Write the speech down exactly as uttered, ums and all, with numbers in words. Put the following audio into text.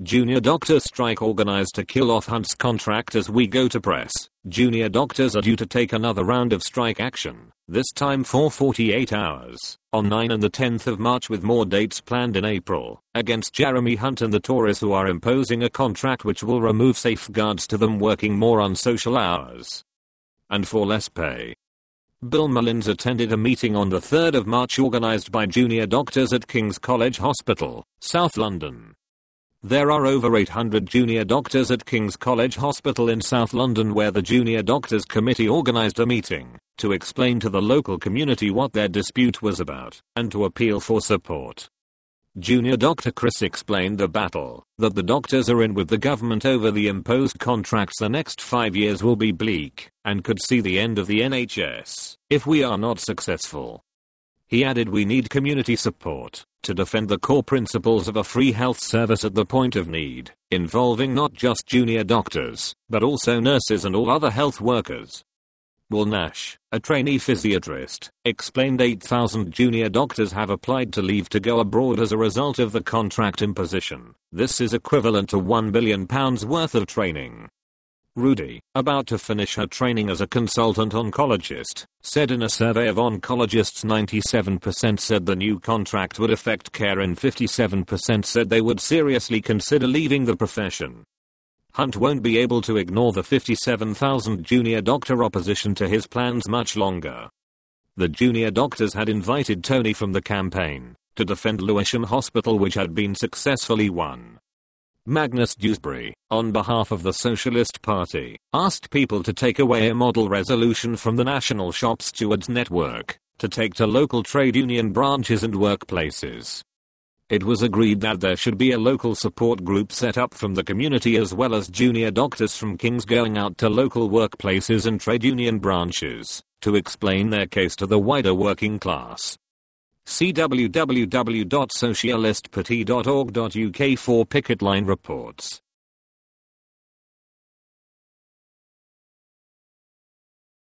Junior doctors strike organised to kill off Hunt's contract as we go to press. Junior doctors are due to take another round of strike action, this time for forty-eight hours, on ninth and the tenth of March with more dates planned in April, against Jeremy Hunt and the Tories who are imposing a contract which will remove safeguards to them working more unsocial hours and for less pay. Bill Mullins attended a meeting on the third of March organised by junior doctors at King's College Hospital, South London. There are over eight hundred junior doctors at King's College Hospital in South London where the Junior Doctors Committee organised a meeting to explain to the local community what their dispute was about and to appeal for support. Junior Doctor Chris explained the battle that the doctors are in with the government over the imposed contracts. The next five years will be bleak and could see the end of the N H S if we are not successful. He added, we need community support to defend the core principles of a free health service at the point of need, involving not just junior doctors, but also nurses and all other health workers. Will Nash, a trainee physiatrist, explained eight thousand junior doctors have applied to leave to go abroad as a result of the contract imposition. This is equivalent to one billion pounds worth of training. Rudy, about to finish her training as a consultant oncologist, said in a survey of oncologists ninety-seven percent said the new contract would affect care and fifty-seven percent said they would seriously consider leaving the profession. Hunt won't be able to ignore the fifty-seven thousand junior doctor opposition to his plans much longer. The junior doctors had invited Tony from the campaign to defend Lewisham Hospital, which had been successfully won. Magnus Dewsbury, on behalf of the Socialist Party, asked people to take away a model resolution from the National Shop Stewards Network to take to local trade union branches and workplaces. It was agreed that there should be a local support group set up from the community as well as junior doctors from King's going out to local workplaces and trade union branches to explain their case to the wider working class. See w w w dot socialist party dot org dot u k for picket line reports.